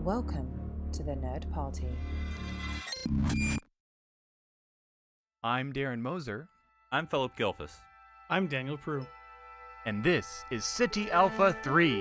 Welcome to the Nerd Party. I'm Darren Moser, I'm Philip Gilfus. I'm Daniel Prue. and this is City Alpha 3.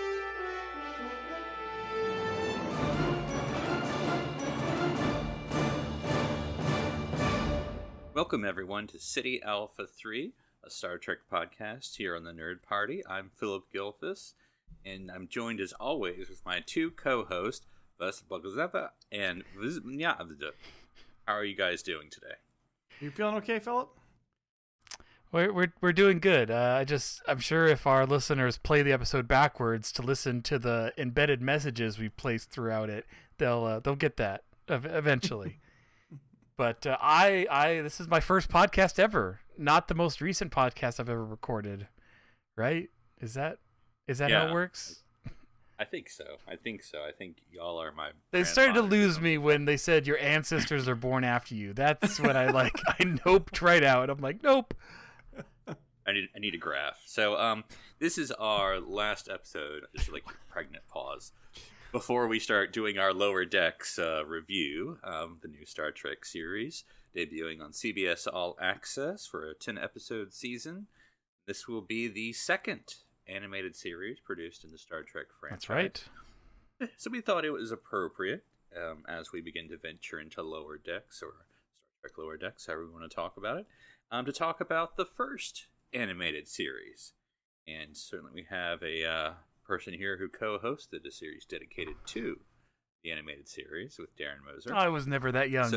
Welcome, everyone, to City Alpha 3, a Star Trek podcast here on the Nerd Party. I'm Philip Gilfus, and I'm joined, as always, with my two co-hosts, Vas Bogazeva and Vizmnyavda. How are you guys doing today? You feeling okay, Philip? We're doing good. I'm sure if our listeners play the episode backwards to listen to the embedded messages we placed throughout it, they'll get that eventually. But this is my first podcast ever, not the most recent podcast I've ever recorded. Right? Is that how it works? I think so. I think y'all are my. They started to lose me when they said your ancestors are born after you. That's when I noped right out. I'm like, nope. I need a graph. So this is our last episode. Just like a pregnant pause before we start doing our Lower Decks review of the new Star Trek series debuting on CBS All Access for a 10-episode season. This will be the second animated series produced in the Star Trek franchise. That's right. So we thought it was appropriate as we begin to venture into Lower Decks, or Star Trek Lower Decks, however we want to talk about it, to talk about the first animated series. And certainly we have a person here who co-hosted a series dedicated to the animated series with Darren Moser. I was never that young.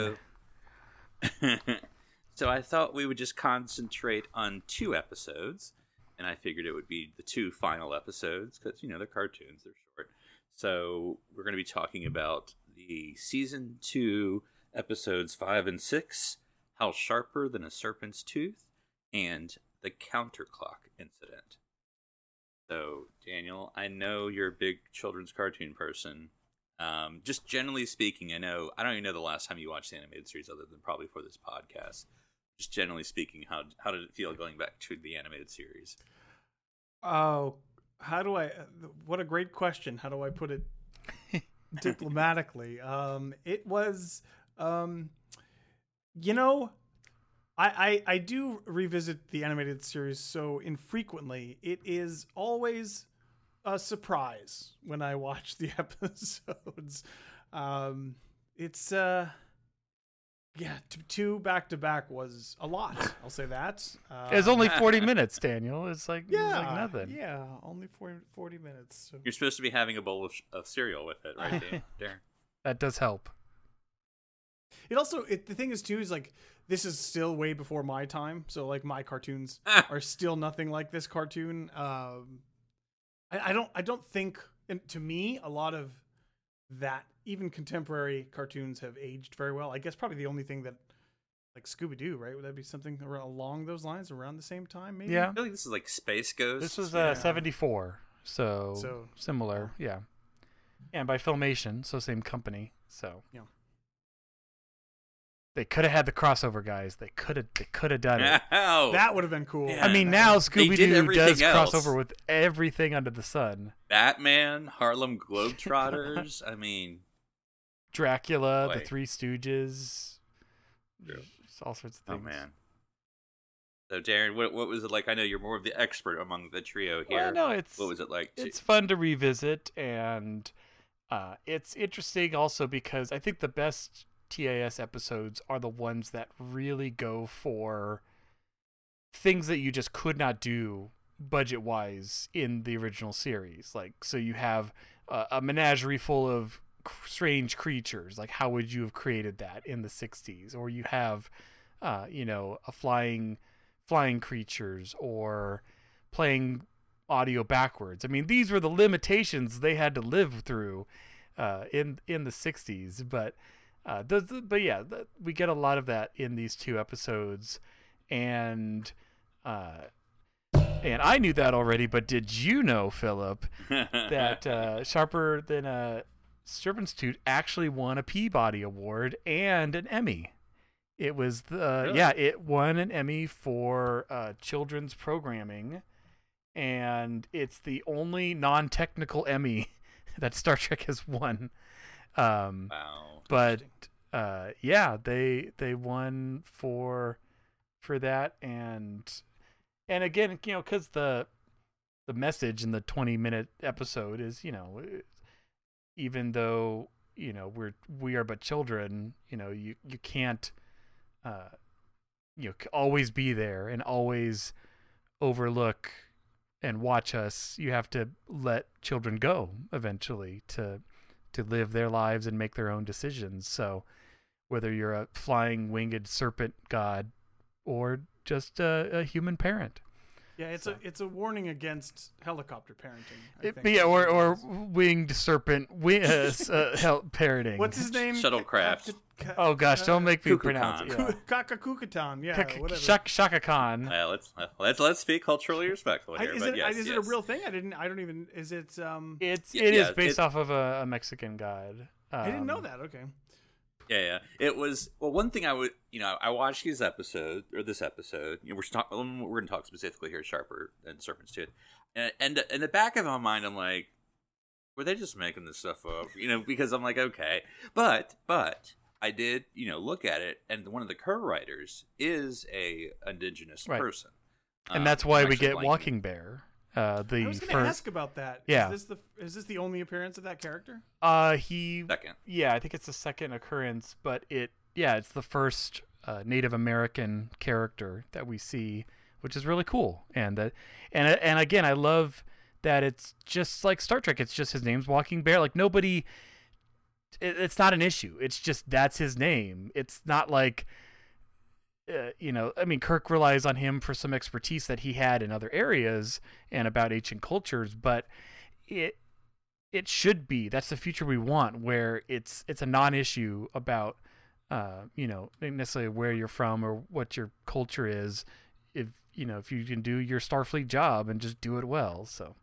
So I thought we would just concentrate on 2 episodes, and I figured it would be the 2 final episodes because, they're cartoons, they're short. So we're going to be talking about the Season 2 episodes 5 and 6, How Sharper Than a Serpent's Tooth, and The Counterclock Incident. So, Daniel, I know you're a big children's cartoon person. Just generally speaking, I don't even know the last time you watched the animated series other than probably for this podcast. Just generally speaking, how did it feel going back to the animated series? Oh, what a great question. How do I put it diplomatically? It was, I do revisit the animated series so infrequently. It is always a surprise when I watch the episodes. Two back to back was a lot. I'll say that. It's only 40 minutes, Daniel. It's like nothing. Yeah, only 40 minutes. So. You're supposed to be having a bowl of cereal with it, right, Darren? That does help. It also, the thing is too, is this is still way before my time. So my cartoons are still nothing like this cartoon. I don't think, and to me, a lot of that, even contemporary cartoons have aged very well. I guess probably the only thing that, Scooby-Doo, right? Would that be something along those lines, around the same time, maybe? Yeah. I feel like this is like Space Ghost. This was 74, so similar, yeah. And by Filmation, so same company, so. Yeah. They could have had the crossover, guys. They could have done it. That would have been cool. Yeah. I mean, now Scooby-Doo does else. crossover with everything under the sun. Batman, Harlem Globetrotters. I mean, Dracula, The Three Stooges. True. All sorts of things. Oh, man. So, Darren, what was it like? I know you're more of the expert among the trio here. Well, no, what was it like? It's fun to revisit, and it's interesting also because I think the best TAS episodes are the ones that really go for things that you just could not do budget-wise in the original series. So you have a menagerie full of strange creatures. How would you have created that in the 60s? Or you have, a flying creatures, or playing audio backwards. I mean, these were the limitations they had to live through in the 60s, but we get a lot of that in these 2 episodes, and I knew that already. But did you know, Philip, that Sharper Than a Serpent's Tooth actually won a Peabody Award and an Emmy? It was it won an Emmy for children's programming, and it's the only non-technical Emmy that Star Trek has won. Wow. But yeah, they won for that, and again, because the message in the 20-minute episode is, even though we are but children, you can't always be there and always overlook and watch us. You have to let children go eventually to live their lives and make their own decisions. So whether you're a flying winged serpent god or just a human parent. Yeah, it's a warning against helicopter parenting. I think. Yeah, or winged serpent parenting. What's his name? Shuttlecraft. Oh gosh, don't make me Kukulkan. pronounce it. Yeah. Kakakukutan, yeah, whatever. Shaka Khan. Let's be culturally respectful here. Is it a real thing? I don't even. Is it? It is based off of a Mexican god. I didn't know that. Okay. Yeah. It was one thing I would, I watched this episode. We're going to talk specifically here, Sharper and Serpents too. And in the back of my mind, I'm like, were they just making this stuff up? Because I'm like, okay, but I did, look at it, and one of the co-writers is a indigenous person, and that's why we get blanking. Walking Bear. I was going to ask about that. Yeah. Is this the only appearance of that character? Second. Yeah, I think it's the second occurrence, but it's the first Native American character that we see, which is really cool. And again, I love that it's just like Star Trek. It's just his name's Walking Bear. Like nobody, it's not an issue. It's just that's his name. It's not like. Kirk relies on him for some expertise that he had in other areas and about ancient cultures, but it should be, that's the future we want, where it's a non-issue about, not necessarily where you're from or what your culture is, if you can do your Starfleet job and just do it well. So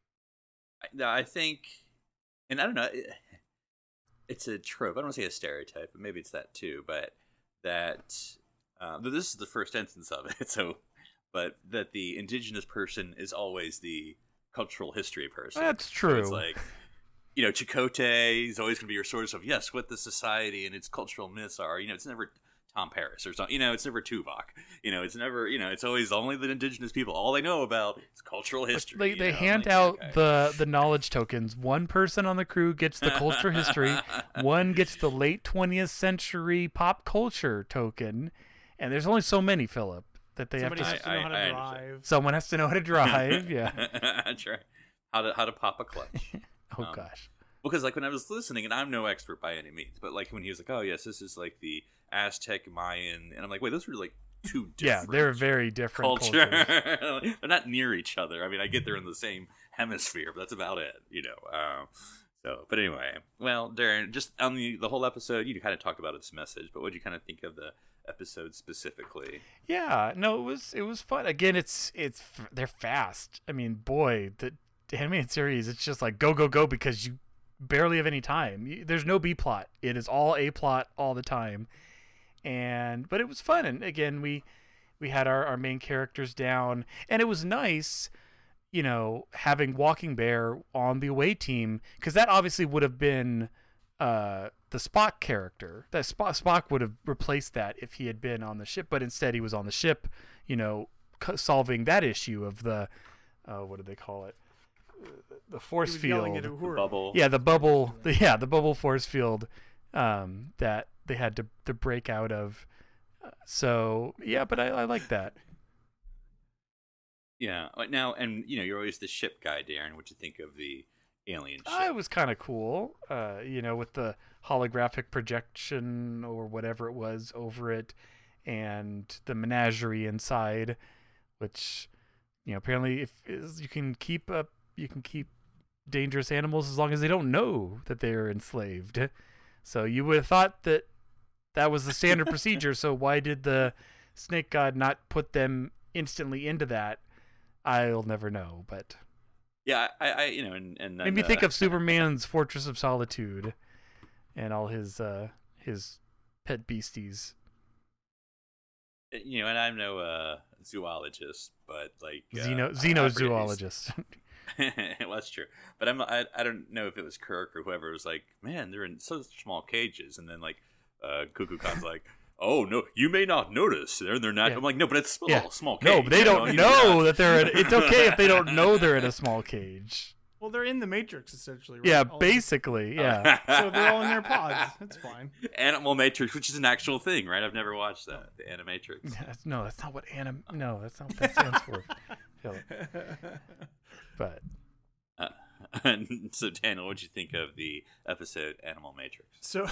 I think, and I don't know, it's a trope. I don't want to say a stereotype, but maybe it's that too, but that, this is the first instance of it. But that the indigenous person is always the cultural history person. That's true. So it's like, Chakotay is always going to be your source of what the society and its cultural myths are. It's never Tom Paris or something. It's never Tuvok. It's never. It's always only the indigenous people. All they know about is cultural history. They hand out the knowledge tokens. One person on the crew gets the cultural history. One gets the late 20th century pop culture token. And there's only so many, Philip, that they Somebody have to. has to know how to drive. Someone has to know how to drive. Yeah. That's right. How to pop a clutch. Gosh. Because when I was listening, and I'm no expert by any means, but when he was like, "Oh yes, this is like the Aztec Mayan," and I'm like, "Wait, those are like two different." Yeah, they're very different culture. cultures. They're not near each other. I mean, I get they're in the same hemisphere, but that's about it. But anyway, well, Darren, just on the whole episode, you kind of talked about its message, but what did you kind of think of the episode specifically? Yeah, no, it was fun. Again, they're fast. I mean, boy, the animated series, it's just like go because you barely have any time. There's no B plot. It is all A plot all the time. But it was fun, and again, we had our main characters down, and it was nice, having Walking Bear on the away team, because that obviously would have been the Spock character. That Spock would have replaced that if he had been on the ship, but instead he was on the ship, solving that issue of the what do they call it? The force field. The bubble. Yeah, the bubble. The bubble force field that they had to break out of. So yeah, but I like that. Yeah. Now, and you're always the ship guy, Darren. What you think of the alien ship? It was kind of cool. With the holographic projection or whatever it was over it, and the menagerie inside, which apparently you can keep dangerous animals as long as they don't know that they are enslaved. So you would have thought that was the standard procedure. So why did the snake god not put them instantly into that? I'll never know, but yeah, and made me think of Superman's Fortress of Solitude and all his pet beasties. And I'm no zoologist, but like xenozoologist. Well, that's true. But I don't know if it was Kirk or whoever was like, man, they're in such small cages, and then like Cuckoo Khan's like, oh no, you may not notice they're not. Yeah. I'm like, no, but it's small cage. No, but they don't know that they're. It's okay if they don't know they're in a small cage. Well, they're in the Matrix essentially. Right? Yeah, All- basically. Yeah. So they're all in their pods. That's fine. Animal Matrix, which is an actual thing, right? I've never watched that. The Animatrix. No, that's not what No, that's not what that stands for. Philip. But And so, Daniel, what'd you think of the episode Animal Matrix?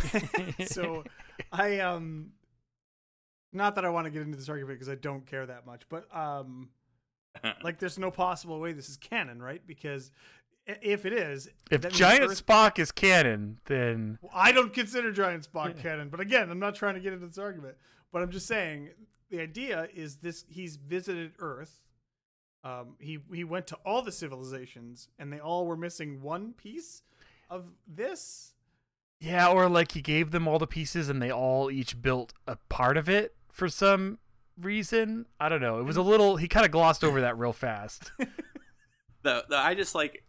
So I not that I want to get into this argument because I don't care that much, but like there's no possible way this is canon, right? Because if it is, if that means Giant Earth- Spock is canon, then I don't consider Giant Spock canon. But again, I'm not trying to get into this argument. But I'm just saying the idea is this: he's visited Earth. He went to all the civilizations, and they all were missing one piece of this. yeah, or like he gave them all the pieces and they all each built a part of it for some reason. I don't know. It was a little. He kind of glossed over that real fast. I just like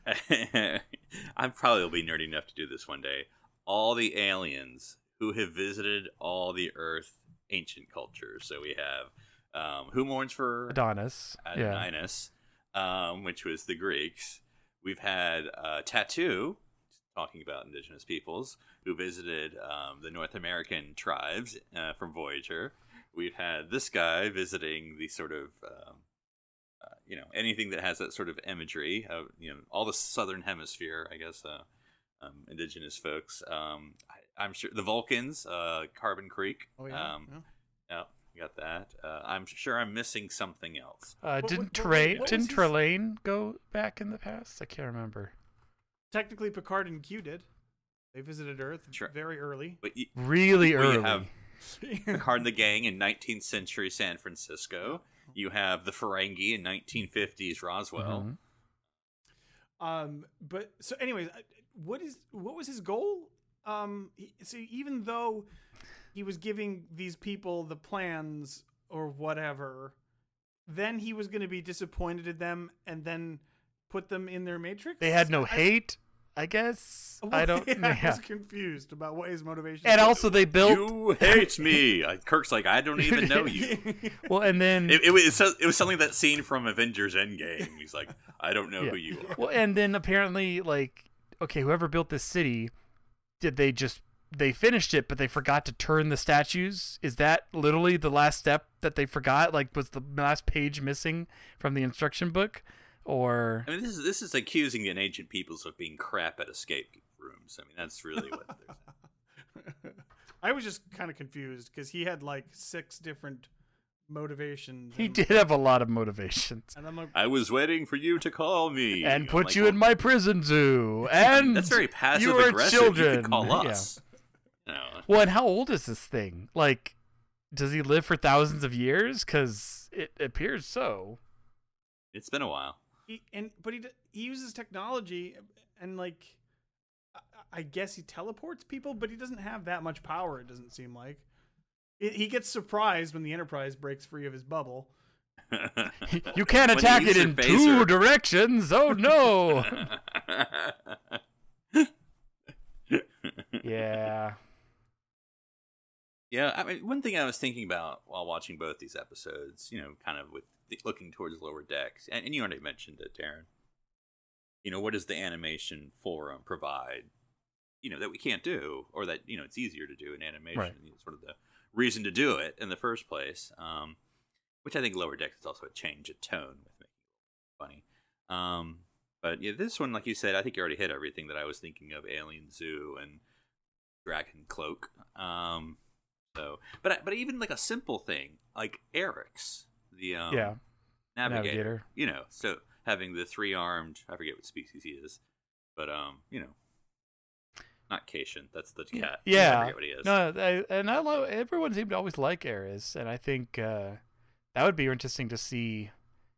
I'm probably will be nerdy enough to do this one day. All the aliens who have visited all the Earth ancient cultures. So we have who mourns for Adonis. Yeah. Adonius, which was the Greeks. We've had Tattoo, talking about indigenous peoples, who visited the North American tribes from Voyager. We've had this guy visiting the sort of anything that has that sort of imagery of all the southern hemisphere, I guess, indigenous folks. I'm sure the Vulcans, Carbon Creek. Oh yeah. Yeah, you got that. I'm sure I'm missing something else. Didn't what was his- Trelane go back in the past? I can't remember. Technically, Picard and Q did. They visited Earth Sure. very early. But Really well, early. you have Picard and the Gang in 19th century San Francisco. You have the Ferengi in 1950s Roswell. Mhm. But so, anyways, what was his goal? So even though he was giving these people the plans or whatever, then he was going to be disappointed in them and then put them in their Matrix. They had no hate, I guess. I don't. I Yeah. was confused about what his motivation. And was. also they built. You hate me. Kirk's like, I don't even know you. Well, and then It was something that scene from Avengers Endgame. He's like, I don't know Yeah. who you are. Well, and then apparently, like, okay, whoever built this city, they finished it, but they forgot to turn the statues? Is that literally the last step that they forgot? Like, was the last page missing from the instruction book? Or I mean, this is accusing the ancient peoples of being crap at escape rooms. I mean, that's really what they're I was just kind of confused because he had like 6 different motivations. he did have a lot of motivations. And I'm like, I was waiting for you to call me. And I'm put like, you well, in my prison zoo. And that's very passive you are aggressive. children. You could call Yeah. us. No. Well, and how old is this thing? Like, does he live for thousands of years? Because it appears so. It's been a while. he uses technology and like I guess he teleports people, but he doesn't have that much power. It doesn't seem like he gets surprised when the Enterprise breaks free of his bubble. You can't When attack you it use in your two phaser. directions. Oh no. Yeah. Yeah, I mean, one thing I was thinking about while watching both these episodes, kind of with looking towards Lower Decks, and you already mentioned it, Darren. What does the animation forum provide? That we can't do, or that it's easier to do in animation. Right. Sort of the reason to do it in the first place, which I think Lower Decks is also a change of tone with making it funny. But yeah, this one, like you said, I think you already hit everything that I was thinking of: Alien Zoo and Dragon Cloak. But even like a simple thing like Eric's, the Yeah. navigator. So having the 3-armed, I forget what species he is, but not Cation. That's the cat. Yeah. I forget what he is. No, I love. Everyone seemed to always like Ares, and I think that would be interesting to see.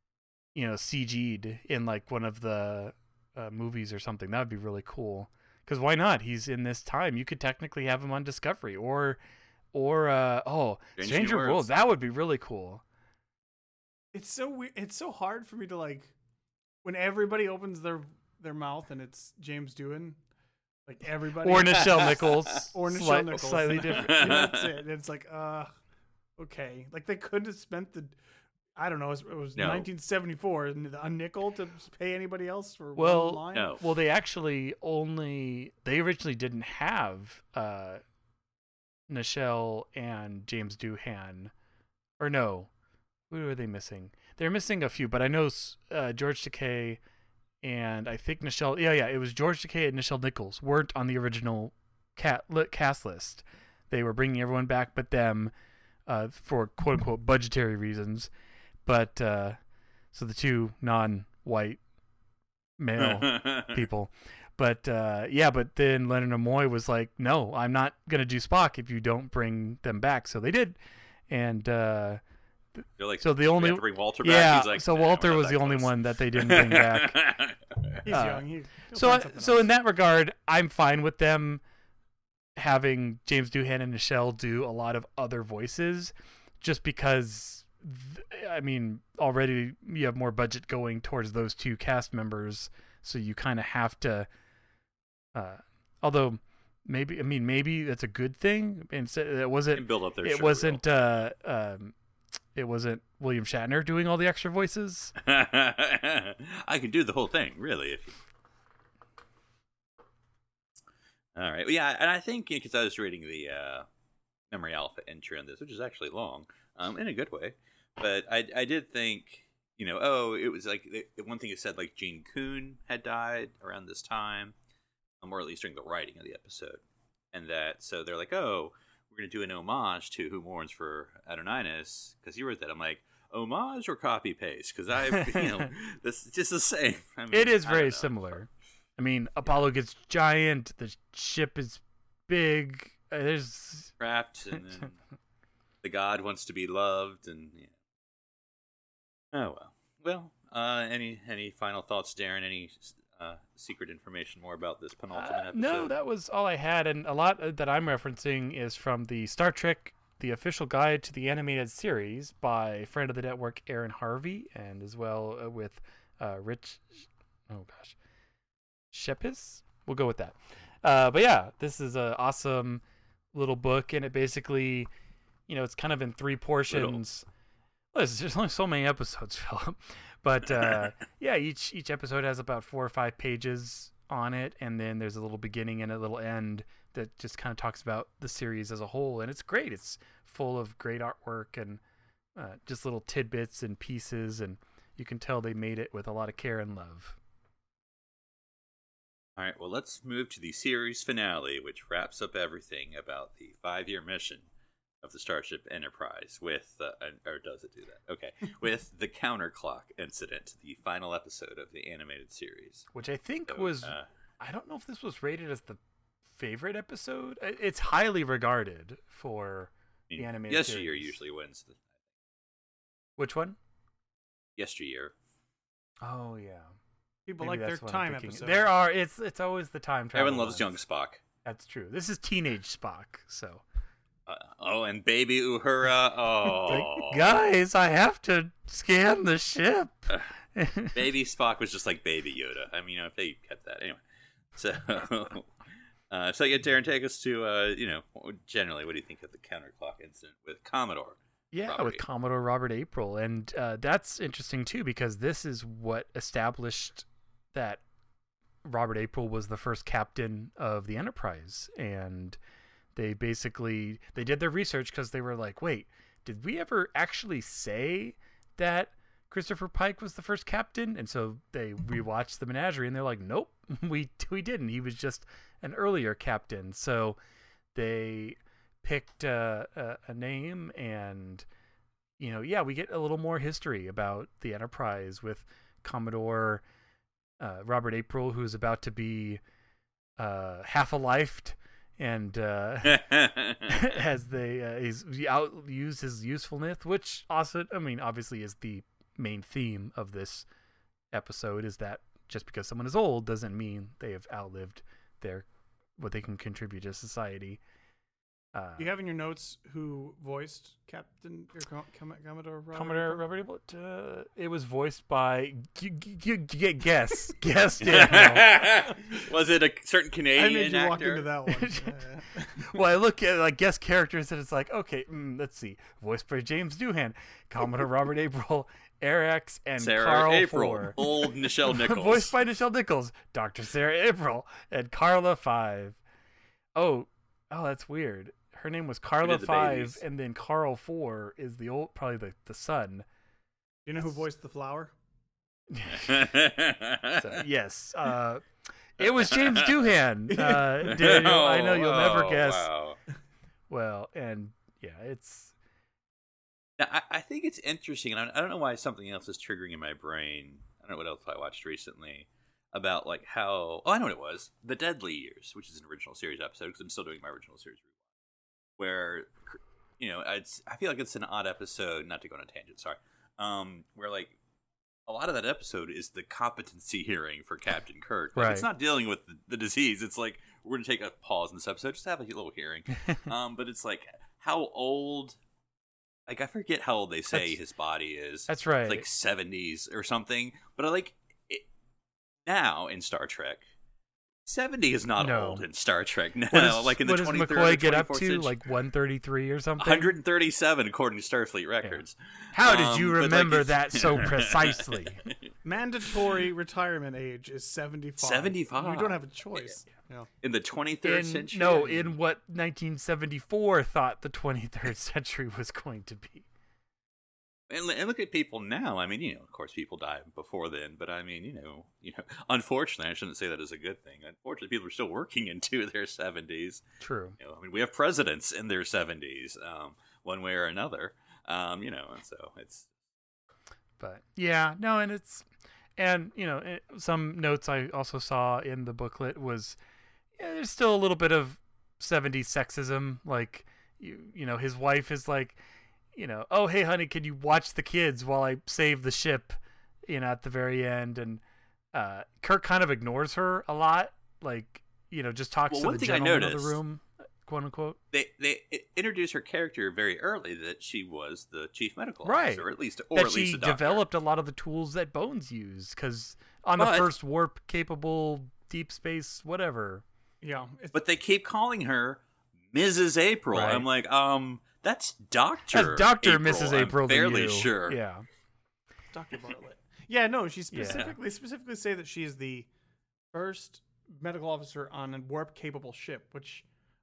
CG'd in like one of the movies or something. That would be really cool. Because why not? He's in this time. You could technically have him on Discovery or Stranger Worlds. Worlds. That would be really cool. It's so weird. It's so hard for me to like when everybody opens their mouth and it's James Doohan, like everybody, Or Nichelle Nichols. or Nichelle Nichols, Slightly and different. that's it. And it's like, okay, like they couldn't have spent I don't know, it was No. 1974, a nickel to pay anybody else for Well, one line. No. Well, they originally didn't have Nichelle and James Doohan. Or no, who are they missing? They're missing a few, but I know George Takei and I think Nichelle. Yeah, it was George Takei and Nichelle Nichols weren't on the original cast list. They were bringing everyone back but them for quote unquote budgetary reasons. But so the two non-white male people. But but then Leonard Nimoy was like, "No, I'm not gonna do Spock if you don't bring them back." So they did, and They're like, so the "We only have to bring Walter back." yeah, He's like, so "Nah, Walter we're not was the that only close." one that they didn't bring back. He's young. He'll So find something so in else. that regard, I'm fine with them having James Doohan and Nichelle do a lot of other voices, just because. I mean, already you have more budget going towards those two cast members, so you kind of have to. Although maybe that's a good thing. And it wasn't. And build up their It show wasn't. It wasn't William Shatner doing all the extra voices. reel. I could do the whole thing, really. If you... All right. Well, yeah, and I think because I was reading the Memory Alpha entry on this, which is actually long, in a good way. But I did think, it was like one thing it said like Gene Kuhn had died around this time, or at least during the writing of the episode, and that so they're like, oh, we're gonna do an homage to Who Mourns for Adonias because he wrote that. I'm like, homage or copy paste? Because this is just the same. I mean, It is I don't very know. similar. I mean, Apollo gets giant. The ship is big. There's Trapped, and then the god wants to be loved, and yeah. Oh well. Any final thoughts, Darren? Any secret information more about this penultimate episode? no, that was all I had, and a lot that I'm referencing is from the Star Trek: The Official Guide to the Animated Series by friend of the network Aaron Harvey, and as well with Rich. Oh gosh, Shepis. We'll go with that. But yeah, this is an awesome little book, and it basically, it's kind of in three portions. Well, there's only so many episodes, Philip. But each episode has about 4 or 5 pages on it, and then there's a little beginning and a little end that just kind of talks about the series as a whole, and it's great. It's full of great artwork and just little tidbits and pieces, and you can tell they made it with a lot of care and love. All right, well, let's move to the series finale, which wraps up everything about the 5-year mission of the Starship Enterprise with, or does it do that? Okay, with the counterclock incident, the final episode of the animated series. Which I think So, was, I don't know if this was rated as the favorite episode. It's highly regarded for the animated Yesteryear series. usually wins. Which one? Yesteryear. Oh, yeah. People Maybe like their that's what I'm time thinking. episode. It's always the time travel. Everyone loves ones. young Spock. That's true. This is teenage Spock, so. And baby Uhura. Oh, Like, guys, I have to scan the ship. baby Spock was just like baby Yoda. I mean, if they kept that anyway. So, Darren, take us to generally, what do you think of the counterclock incident with Commodore? Yeah, Robert with April. Commodore Robert April. And that's interesting, too, because this is what established that Robert April was the first captain of the Enterprise. And they did their research because they were like, wait, did we ever actually say that Christopher Pike was the first captain? And so they rewatched the Menagerie, and they're like, nope, we didn't. He was just an earlier captain. So they picked a name, and we get a little more history about the Enterprise with Commodore Robert April, who's about to be half-a-lifed, and as he's used his usefulness, which also, obviously is the main theme of this episode, is that just because someone is old doesn't mean they have outlived what they can contribute to society. Do you have in your notes who voiced Captain or Commodore Robert? Commodore Robert Abel? It was voiced by guess Daniel. Was it a certain I Canadian made you actor? walk into that one. Well, I look at like guest characters and it's like, okay, let's see. Voiced by James Doohan, Commodore Robert April, Arax, and Sarah Carl April, Four. old Nichelle Nichols. Voiced by Nichelle Nichols, Dr. Sarah April, and Carla 5. Oh, that's weird. Her name was Carla the 5, babies. and then Carl 4 is probably the son. You know who voiced the flower? So, yes. It was James Doohan. Daniel, I know you'll never guess. Wow. Well, and yeah, it's... Now, I think it's interesting, and I don't know why something else is triggering in my brain. I don't know what else I watched recently about like how... Oh, I know what it was. The Deadly Years, which is an original series episode, because I'm still doing my original series rewatch, where, you know, I feel like it's an odd episode, not to go on a tangent, sorry, where like a lot of that episode is the competency hearing for Captain Kirk. Like, Right. It's not dealing with the disease. It's like, we're going to take a pause in this episode, just have a little hearing. But it's like, how old... Like, I forget how old they say his body is. That's right. It's like 70s or something. But I like it now in Star Trek. 70 is not No. old in Star Trek. No, What does, like in the what does 23rd McCoy or get up 24th to? century. Like 133 or something? 137 according to Starfleet records. How did you but, like, remember it's- that so precisely? Mandatory retirement age is 75. 75. You don't have a choice. Yeah. In the 23rd century? No, in what 1974 thought the 23rd century was going to be. And look at people now. I mean, you know, of course, people die before then, but I mean, you know, unfortunately, I shouldn't say that as a good thing. Unfortunately, people are still working into their 70s. True. You know, I mean, we have presidents in their 70s, one way or another. You know, and so it's. But yeah, no, and you know, some notes I also saw in the booklet was, yeah, there's still a little bit of 70s sexism. Like, you know, his wife is like, you know, oh, hey, honey, can you watch the kids while I save the ship, you know, at the very end. And Kirk kind of ignores her a lot, like, you know, just talks to the gentleman of the room, quote unquote. They introduced her character very early that she was the chief medical Right. officer, or at least That a she doctor. developed a lot of the tools that Bones used, because on the But- first warp-capable deep space whatever. Yeah. But they keep calling her Mrs. April. Right. I'm like, that's Doctor. That's Dr. April. Mrs. April I'm to fairly you. sure. Yeah. Dr. Bartlett. Yeah, no, she specifically say that she is the first medical officer on a warp-capable ship, which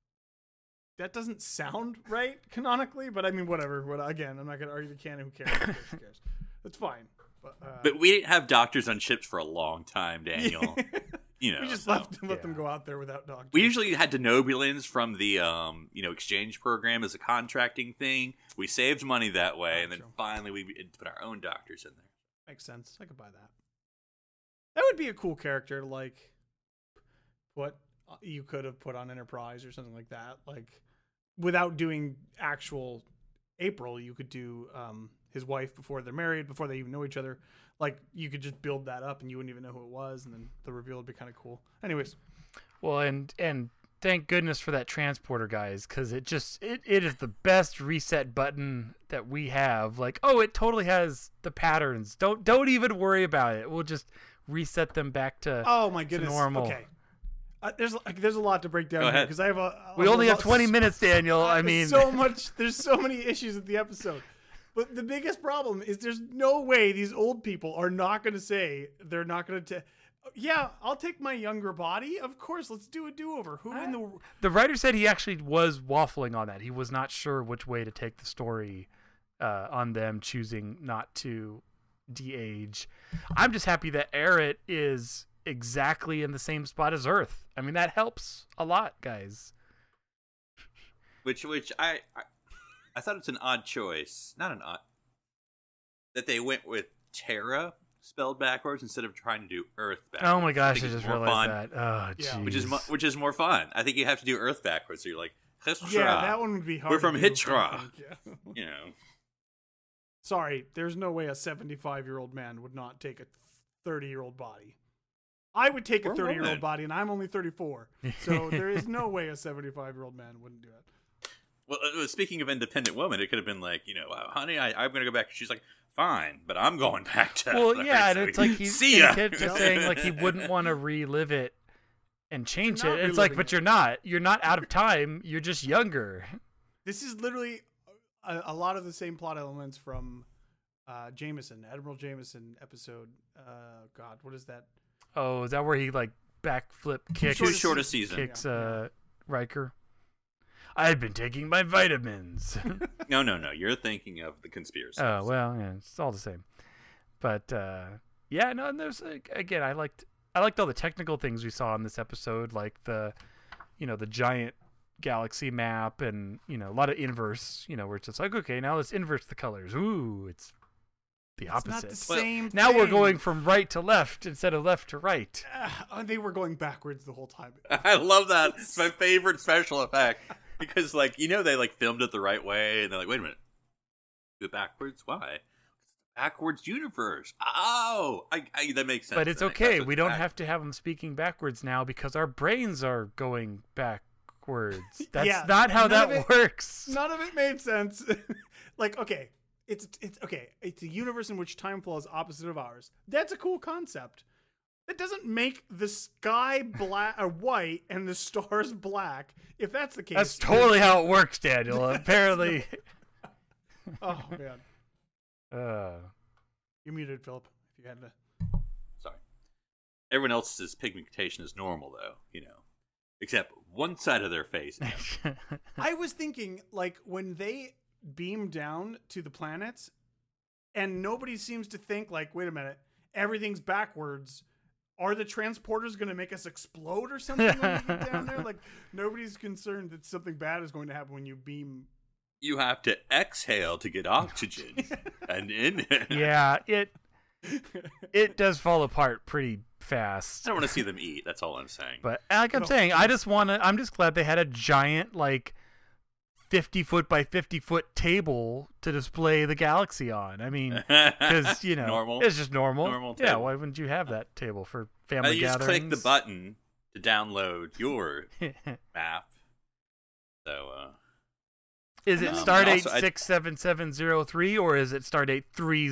that doesn't sound right canonically, but I mean, whatever. Again, I'm not going to argue the canon. Who cares? Who cares? That's fine. But we didn't have doctors on ships for a long time, Daniel. You know, we just so. let them go out there without doctors. We usually had denobulins from the exchange program as a contracting thing. We saved money that way, and then Gotcha. finally we put our own doctors in there. Makes sense. I could buy that. That would be a cool character to like what you could have put on Enterprise or something like that. Like without doing actual April, you could do his wife before they're married, before they even know each other. Like you could just build that up and you wouldn't even know who it was, and then the reveal would be kind of cool. Anyways, Well, and thank goodness for that transporter, guys, because it is the best reset button that we have. Like, oh, it totally has the patterns. Don't even worry about it. We'll just reset them back to oh my goodness, normal. Okay, there's a lot to break down Go here ahead. because I have We only have 20 minutes, Daniel. I mean, so much. There's so many issues with the episode. But the biggest problem is there's no way these old people are not going to say they're not going to. Yeah, I'll take my younger body. Of course, let's do a do-over. Who in the? the writer said he actually was waffling on that. He was not sure which way to take the story on them choosing not to de-age. I'm just happy that Eret is exactly in the same spot as Earth. I mean, that helps a lot, guys. Which I thought it's an odd choice. Not an odd. That they went with Terra spelled backwards instead of trying to do Earth backwards. Oh my gosh, I think it's just more realized fun, that. Oh, Yeah. jeez. which is more fun. I think you have to do Earth backwards. So you're like, Hithra. Yeah, that one would be hard. We're from to do, Hitra. I think, yeah. You know. Sorry, there's no way a 75-year-old man would not take a 30-year-old body. I would take a Or 30-year-old woman. body, and I'm only 34. So there is no way a 75-year-old man wouldn't do it. Well, speaking of independent woman, it could have been like, honey, I'm going to go back. She's like, fine, but I'm going back to. Well, yeah, and it's like see ya. the kid just saying like he wouldn't want to relive it and change it. It's like, but it. you're not. You're not out of time. You're just younger. This is literally a lot of the same plot elements from Admiral Jameson episode. God, what is that? Oh, is that where he like backflip kicks? Too short a season. Kicks Riker. I've been taking my vitamins. No. You're thinking of the conspiracy. Oh well, yeah, it's all the same. But yeah, no. And there's again, I liked all the technical things we saw in this episode, like the giant galaxy map, and a lot of inverse. Where it's just like, okay, now let's inverse the colors. Ooh, it's the opposite. It's not the same now thing. we're going from right to left instead of left to right. They were going backwards the whole time. I love that. It's my favorite special effect. Because, they, filmed it the right way, and they're like, wait a minute. Do it backwards? Why? Backwards universe. Oh! That makes sense. But it's okay. We don't have to have them speaking backwards now because our brains are going backwards. That's not how that works. None of it made sense. Okay, it's okay. It's a universe in which time flow is opposite of ours. That's a cool concept. That doesn't make the sky black or white and the stars black. If that's the case, that's totally how it works, Daniel. Apparently. Oh man. You're muted, Philip. If you had to. Sorry. Everyone else's pigmentation is normal, though. Except one side of their face. I was thinking, when they beam down to the planets, and nobody seems to think, wait a minute, everything's backwards. Are the transporters going to make us explode or something when we get down there? Nobody's concerned that something bad is going to happen when you beam. You have to exhale to get oxygen and inhale. Yeah, it does fall apart pretty fast. I don't want to see them eat. That's all I'm saying. But I'm saying, I'm just glad they had a giant 50-foot by 50-foot table to display the galaxy on. I mean, because normal. It's just normal. Normal yeah, table. why wouldn't you have that table for family you gatherings? just click the button to download your map. So, is it Stardate 67703 or is it Stardate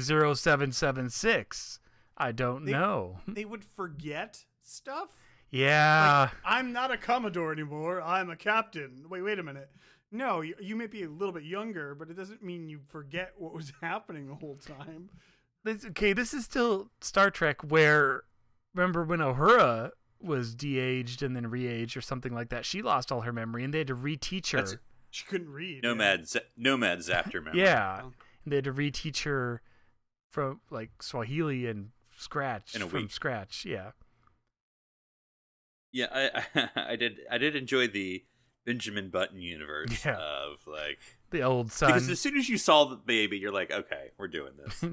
30776? I don't know. They would forget stuff. Yeah. I'm not a Commodore anymore. I'm a captain. Wait a minute. No, you may be a little bit younger, but it doesn't mean you forget what was happening the whole time. This is still Star Trek where, remember when Uhura was de-aged and then re-aged or something like that? She lost all her memory and they had to reteach her. She couldn't read. Nomad zapped her memory. Yeah. And they had to reteach her from Swahili and scratch. In a week. Scratch, yeah. Yeah, I did enjoy the Benjamin Button universe of the old son. Because as soon as you saw the baby, you're like, okay, we're doing this.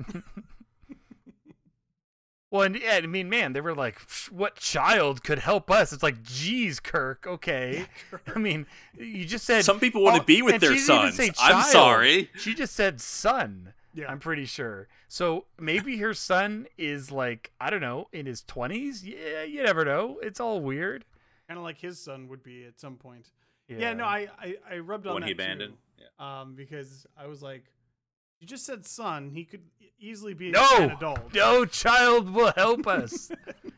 Well, and I mean, man, they were like, what child could help us? It's like, geez, Kirk, okay. Yeah, Kirk. I mean, you just said some people want to be with their sons. I'm sorry. She just said son. Yeah. I'm pretty sure. So maybe her son is I don't know, in his 20s. Yeah, you never know. It's all weird. Kind of like his son would be at some point. Yeah, no, I rubbed on when that he abandoned. Too, because I was like, you just said son. He could easily be an adult. No child will help us.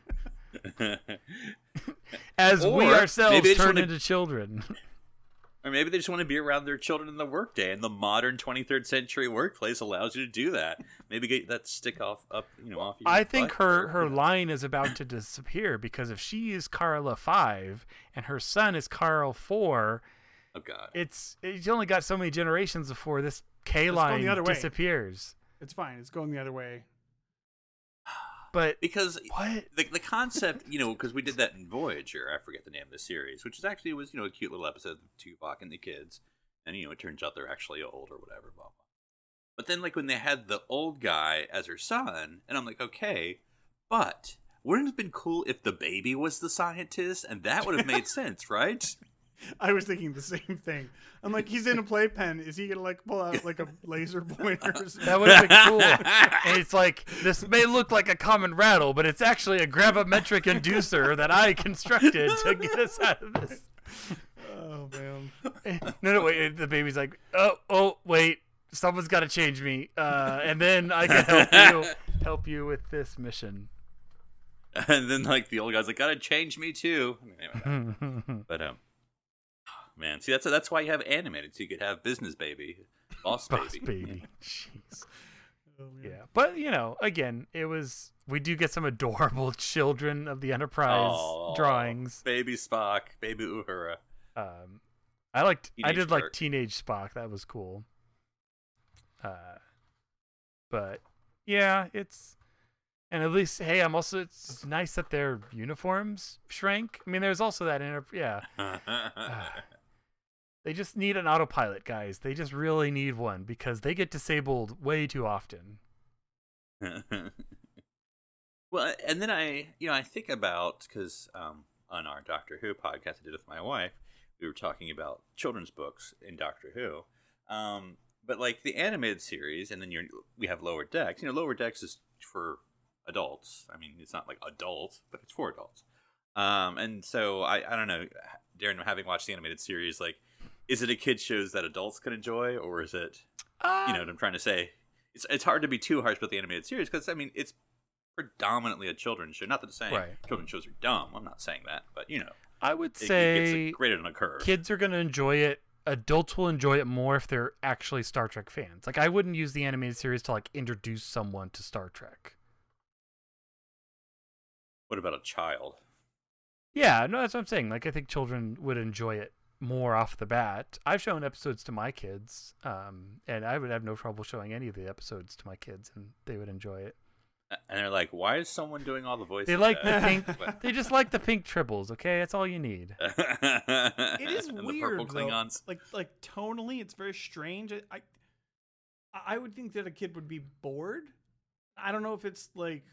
As we ourselves turn into children. Or maybe they just want to be around their children in the workday, and the modern 23rd century workplace allows you to do that. Maybe get that stick off your I think her line is about to disappear because if she is Carla 5 and her son is Carl 4, oh god, it's only got so many generations before this K line disappears. It's fine. It's going the other way. But because what the concept, because we did that in Voyager, I forget the name of the series, which is actually was a cute little episode of Tuvok and the kids, and it turns out they're actually old or whatever, blah blah. But then when they had the old guy as her son, and I'm like, okay, but wouldn't it have been cool if the baby was the scientist, and that would have made sense, right? I was thinking the same thing. I'm like, he's in a playpen. Is he gonna pull out a laser pointer? That would have been cool. And it's this may look like a common rattle, but it's actually a gravimetric inducer that I constructed to get us out of this. Oh man. No, wait. The baby's like, oh, wait. Someone's got to change me, and then I can help you with this mission. And then like the old guy's like, gotta change me too. But man, see that's why you have animated, so you could have business baby, boss baby. Jeez. Oh, yeah, but again, we do get some adorable children of the Enterprise drawings. Baby Spock, baby Uhura. I did like teenage Spock. That was cool. But yeah, and at least, hey, it's nice that their uniforms shrank. I mean, there's also that they just need an autopilot, guys. They just really need one because they get disabled way too often. Well, and then I think about, because on our Doctor Who podcast I did with my wife, we were talking about children's books in Doctor Who. But like the animated series, and then we have Lower Decks. Lower Decks is for adults. I mean, it's not like adult, but it's for adults. And so I don't know, Darren, having watched the animated series, like, is it a kid shows that adults can enjoy, or is it, what I'm trying to say? It's hard to be too harsh with the animated series because I mean it's predominantly a children's show. Not that I'm saying children's shows are dumb. I'm not saying that, but I would say it gets graded on a curve. Kids are going to enjoy it. Adults will enjoy it more if they're actually Star Trek fans. Like, I wouldn't use the animated series to like introduce someone to Star Trek. What about a child? Yeah, no, that's what I'm saying. Like, I think children would enjoy it more off the bat. I've shown episodes to my kids, and I would have no trouble showing any of the episodes to my kids, and they would enjoy it. And they're like, "Why is someone doing all the voices?" They like the pink. They just like the pink tribbles. Okay, that's all you need. It is and weird, the purple Klingons. Though. Like tonally, it's very strange. I would think that a kid would be bored. I don't know if it's like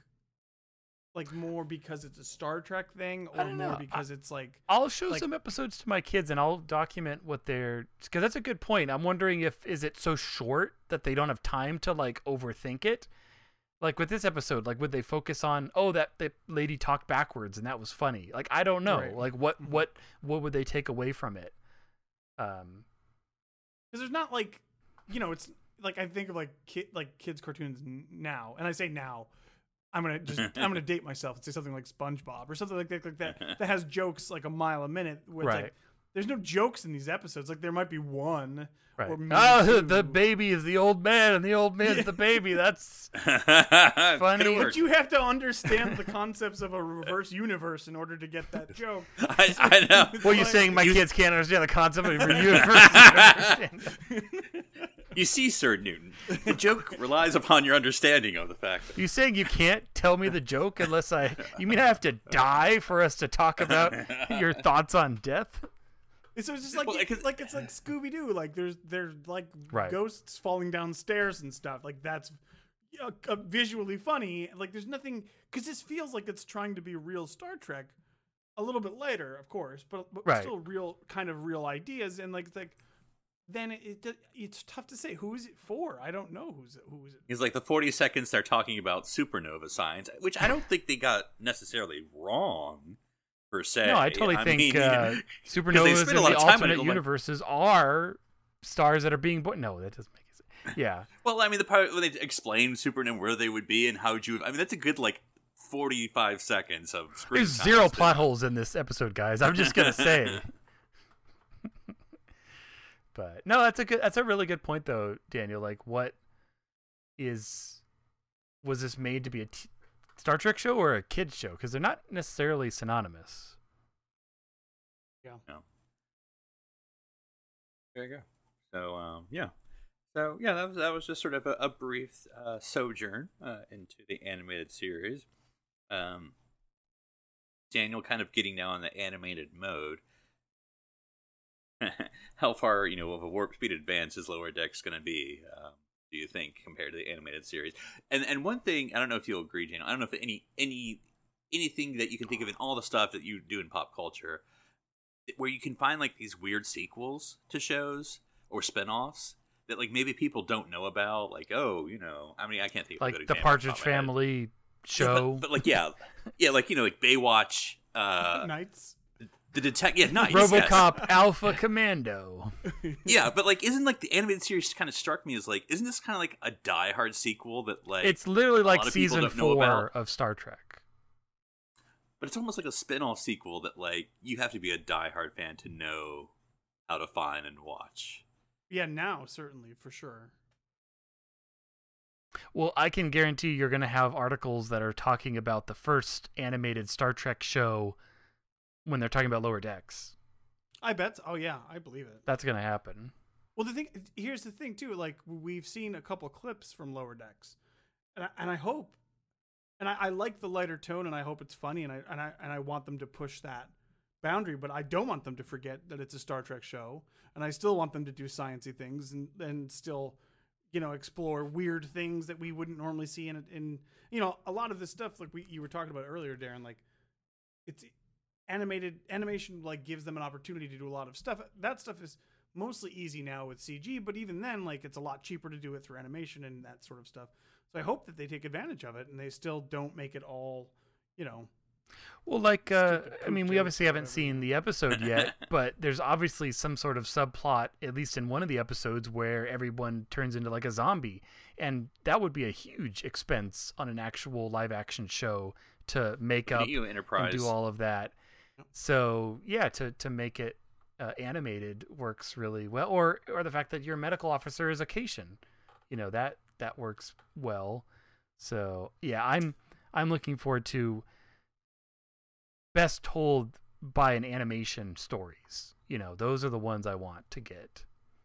more because it's a Star Trek thing, or more because it's like. I'll show some episodes to my kids, and I'll document what they're. Because that's a good point. I'm wondering is it so short that they don't have time to like overthink it. Like with this episode, like would they focus on that the lady talked backwards and that was funny? Like I don't know. Right. Like what would they take away from it? Because there's not like, it's like I think of like kids cartoons now, and I say now, I'm gonna date myself and say something like SpongeBob or something like that that has jokes like a mile a minute. Where it's like, there's no jokes in these episodes. Like there might be one. Right. Or the baby is the old man and the old man's the baby. That's funny. But you have to understand the concepts of a reverse universe in order to get that joke. I know. Well, you're saying my kids can't understand the concept of a universe. You see, Sir Newton, the joke relies upon your understanding of the fact. You saying you can't tell me the joke unless you mean I have to die for us to talk about your thoughts on death? So it's just like it's like Scooby-Doo. Like there's like ghosts falling down stairs and stuff. Like that's visually funny. Like there's nothing, because this feels like it's trying to be real Star Trek. A little bit later, of course, but still real ideas. And like it's like then it's tough to say who is it for. I don't know who's it. It's like the 40 seconds they're talking about supernova science, which I don't think they got necessarily wrong. Per se. No, I totally think supernovas in the alternate universes are stars that are being born. No, that doesn't make sense. Yeah. Well, I mean, the part when they explain supernova, where they would be and how would you... I mean, that's a good, 45 seconds of screen There's zero plot holes in this episode, guys. I'm just going to say. But, no, that's a really good point, though, Daniel. Like, was this made to be a Star Trek show or a kids show? Because they're not necessarily synonymous. Yeah. No. There you go. So that was just sort of a brief sojourn into the animated series. Daniel kind of getting now in the animated mode. How far of a warp speed advance is Lower Decks going to be? Do you think, compared to the animated series? And one thing, I don't know if you'll agree, Daniel, I don't know if anything that you can think of in all the stuff that you do in pop culture where you can find these weird sequels to shows or spinoffs that maybe people don't know about, I mean, I can't think of a good the Partridge Family show. But Baywatch Nights. The detective, nice. RoboCop Yes. Alpha Commando. Yeah, but like, isn't like the animated series kind of struck me as like, isn't this kind of like a Die Hard sequel that like It's literally a like lot of people season don't know 4 about? of Star Trek. But it's almost like a spin-off sequel that like you have to be a Die Hard fan to know how to find and watch. Yeah, now certainly for sure. Well, I can guarantee you're going to have articles that are talking about the first animated Star Trek show when they're talking about Lower Decks. I bet. Oh yeah, I believe it. That's going to happen. Well, here's the thing too. Like we've seen a couple clips from Lower Decks, and I hope, and I like the lighter tone, and I hope it's funny, and I want them to push that boundary, but I don't want them to forget that it's a Star Trek show, and I still want them to do sciencey things and still, explore weird things that we wouldn't normally see in a lot of this stuff like you were talking about earlier, Darren. Like it's animation like gives them an opportunity to do a lot of stuff. That stuff is mostly easy now with CG, but even then, like it's a lot cheaper to do it through animation and that sort of stuff. So I hope that they take advantage of it and they still don't make it all, Well, like, stupid I mean, poop we jokes obviously or haven't whatever, seen the episode yet, but there's obviously some sort of subplot, at least in one of the episodes, where everyone turns into like a zombie. And that would be a huge expense on an actual live action show to make up EU and Enterprise. do all of that. So, yeah, to make it animated works really well. Or the fact that your medical officer is a Cation. That works well. So, yeah, I'm looking forward to best told by an animation stories. Those are the ones I want to get.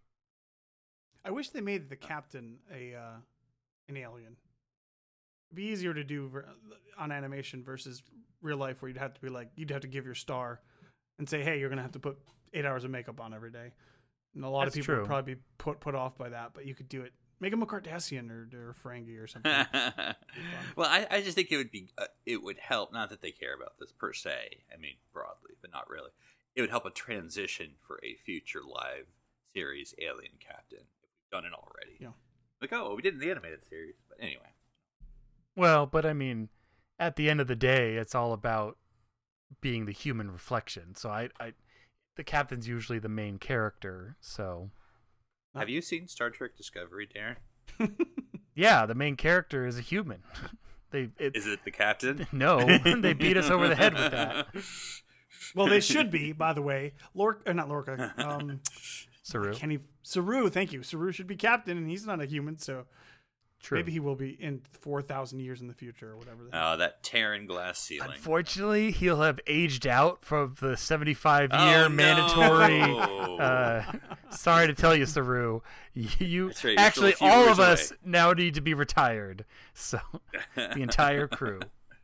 I wish they made the captain an alien. It'd be easier to do on animation versus real life, where you'd have to give your star and say, "Hey, you're gonna have to put 8 hours of makeup on every day." And a lot That's of people true. would probably be put off by that, but you could do it. Make him a Cardassian or Ferengi or something. Well, I just think it would help. Not that they care about this per se. I mean, broadly, but not really. It would help a transition for a future live series Alien Captain if we've done it already. Yeah. Like, we did in the animated series, but anyway. Well, but I mean, at the end of the day, it's all about being the human reflection. So the captain's usually the main character. So Have you seen Star Trek Discovery, Darren? yeah, the main character is a human. Is it the captain? No, they beat us over the head with that. Well, they should be, by the way. Not Lorca. Saru. Saru, thank you. Saru should be captain, and he's not a human, so True. maybe he will be in 4,000 years in the future or whatever. Oh, that Terran glass ceiling. Unfortunately, he'll have aged out from the 75-year Oh, mandatory. no. Sorry to tell you, Saru. You That's right, you're actually, still a few all years of us away. now need to be retired. So the entire crew.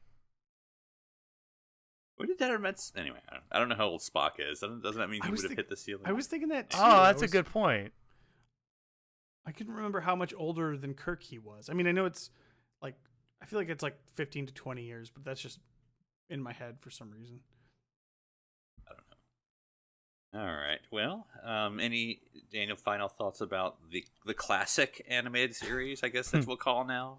When did that event? Anyway, I don't know how old Spock is. Doesn't that mean I he was would have think- hit the ceiling? I was thinking that too. Oh, that's a good point. I couldn't remember how much older than Kirk he was. I mean, I know it's like, I feel like it's like 15 to 20 years, but that's just in my head for some reason. I don't know. All right. Well, any Daniel final thoughts about the classic animated series? I guess that's what we'll call now.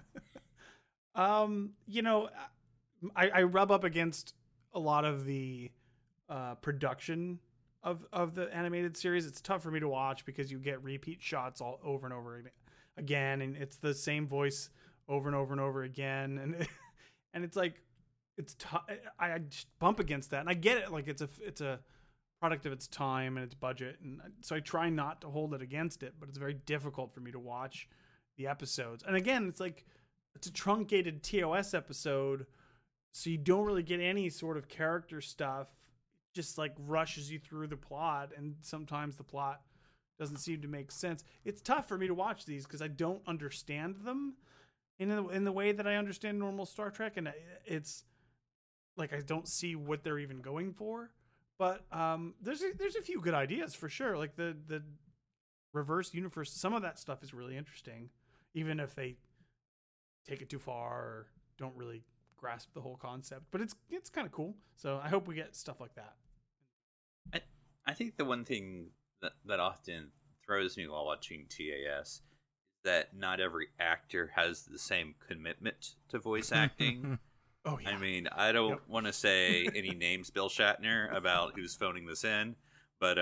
I rub up against a lot of the production of the animated series. It's tough for me to watch because you get repeat shots all over and over again, and it's the same voice over and over and over again, and it's like I just bump against that, and I get it. Like it's a product of its time and its budget, and so I try not to hold it against it, but it's very difficult for me to watch the episodes. And again, it's like it's a truncated TOS episode, so you don't really get any sort of character stuff. It just like rushes you through the plot, and sometimes the plot doesn't seem to make sense. It's tough for me to watch these because I don't understand them in the way that I understand normal Star Trek, and it's like I don't see what they're even going for. But there's a few good ideas for sure. Like the reverse universe, some of that stuff is really interesting, even if they take it too far or don't really grasp the whole concept. But it's kind of cool. So I hope we get stuff like that. I think the one thing that often throws me while watching TAS is that not every actor has the same commitment to voice acting Oh yeah. I mean, I don't want to say any names, Bill Shatner, about who's phoning this in, but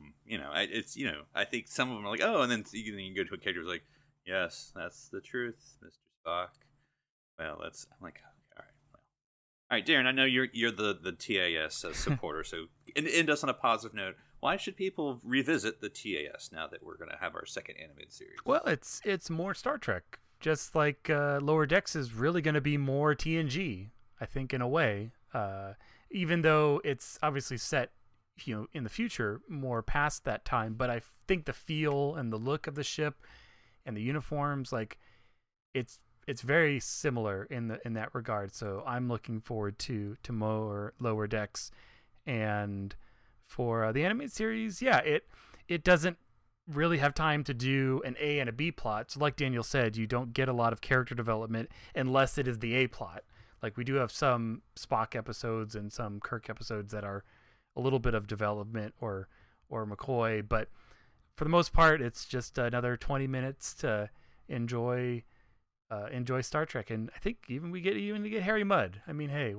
I think some of them are like, oh, and then you go to a character who's like, yes, that's the truth, Mr. Spock. Well, I'm like, okay, all right, Darren. I know you're the TAS supporter, so end us on a positive note. Why should people revisit the TAS now that we're going to have our second animated series? Well, it's more Star Trek. Just like Lower Decks is really going to be more TNG, I think, in a way. Even though it's obviously set, in the future, more past that time. But I think the feel and the look of the ship and the uniforms, like, it's very similar in that regard. So I'm looking forward to more Lower Decks. And for the animated series, yeah, it doesn't really have time to do an A and a B plot. So like Daniel said, you don't get a lot of character development unless it is the A plot. Like, we do have some Spock episodes and some Kirk episodes that are a little bit of development or McCoy, but for the most part, it's just another 20 minutes to enjoy Star Trek. And I think even we get to get Harry Mudd. I mean, hey,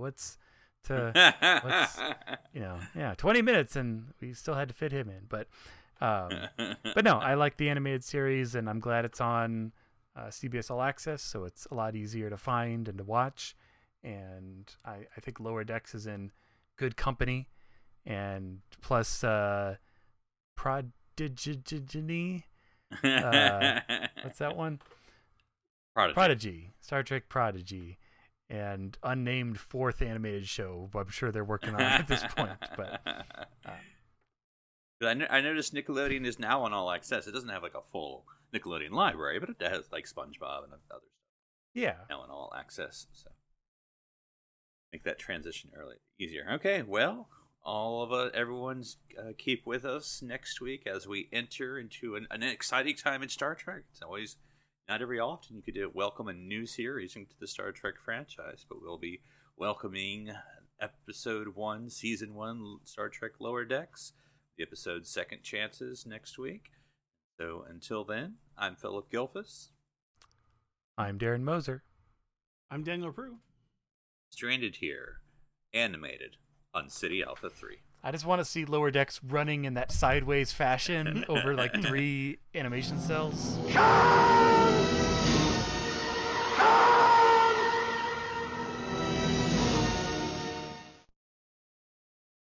20 minutes and we still had to fit him in, but no, I like the animated series, and I'm glad it's on CBS All Access, so it's a lot easier to find and to watch. And I think Lower Decks is in good company, and plus Prodigy. What's that one? Prodigy. Star Trek Prodigy. And unnamed fourth animated show. I'm sure they're working on it at this point. But I noticed Nickelodeon is now on All Access. It doesn't have like a full Nickelodeon library, but it has like SpongeBob and other stuff. Yeah, now on All Access, so make that transition easier. Okay, well, everyone's keep with us next week as we enter into an exciting time in Star Trek. It's always not every often you could welcome a new series into the Star Trek franchise, but we'll be welcoming episode 1, season 1, Star Trek Lower Decks, the episode Second Chances next week. So until then, I'm Philip Gilfus. I'm Darren Moser. I'm Daniel Prue. Stranded here, animated on City Alpha 3. I just want to see Lower Decks running in that sideways fashion over like 3 animation cells.